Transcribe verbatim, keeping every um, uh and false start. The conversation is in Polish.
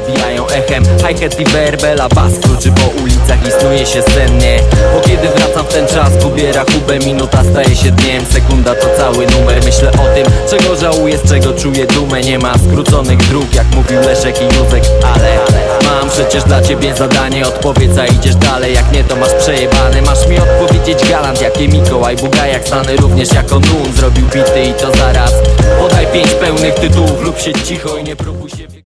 odbijają echem. Hi-hat i werbela, bas kruczy po ulicach i snuje się sennie. Bo kiedy wracam w ten czas, gubię rachubę, minuta staje się dniem, sekunda to cały numer. Myślę o tym, czego żałuję, z czego czuję dumę. Nie ma skróconych dróg, jak mówił Leszek i Józek, ale mam przecież dla ciebie zadanie. Odpowiedz, a idziesz dalej, jak nie to masz przejebane. Masz mi odpowiedzieć galant, jakie Mikołaj Bugajak, znany również jako Nun. Zrobił bity i to zaraz. Podaj pięć pełnych tytułów lub siedź cicho i nie próbuj się